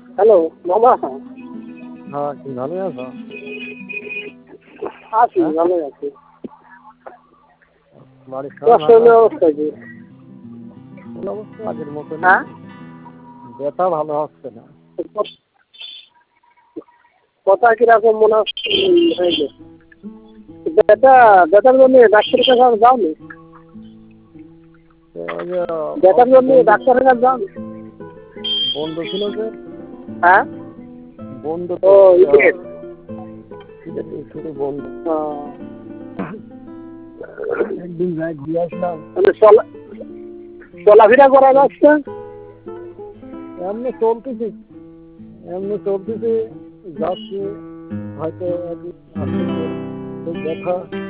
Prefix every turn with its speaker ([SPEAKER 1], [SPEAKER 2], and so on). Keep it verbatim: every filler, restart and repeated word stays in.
[SPEAKER 1] Hello মামা।
[SPEAKER 2] হ্যাঁ, তুমি ভালো আছো?
[SPEAKER 1] আছি,
[SPEAKER 2] হ্যাঁ?
[SPEAKER 1] ভালো আছি।
[SPEAKER 2] বাড়ির
[SPEAKER 1] তোমার
[SPEAKER 2] সবাই ভালো
[SPEAKER 1] শরীরের
[SPEAKER 2] আছে?
[SPEAKER 1] অবস্থা কি?
[SPEAKER 2] কোন অবস্থা আগের মতনই।
[SPEAKER 1] হ্যাঁ,
[SPEAKER 2] ব্যথা ভালো হচ্ছে না।
[SPEAKER 1] কথা কিরকম মনে হচ্ছে হয়েছে? ব্যথা ব্যথার জন্য ডাক্তারের কাছে আর যাওনি?
[SPEAKER 2] তো ওই যে
[SPEAKER 1] ব্যথার জন্য
[SPEAKER 2] বন্ধু
[SPEAKER 1] ডাক্তারের কাছে যাওনি?
[SPEAKER 2] বন্ধু ছিল যে
[SPEAKER 1] হ্যাঁ,
[SPEAKER 2] বন্ধু
[SPEAKER 1] ও
[SPEAKER 2] তো
[SPEAKER 1] ইটের।
[SPEAKER 2] শুধু বন্ধু
[SPEAKER 1] ও,
[SPEAKER 2] একদিন যাই ঘুরে আসলাম।
[SPEAKER 1] মানে চলা চলাফেরা করা যাচ্ছে?
[SPEAKER 2] এমনি চলতেছি এমনি চলতেছি যাচ্ছি হয়তো একদিন আসতেছে খুব ব্যথা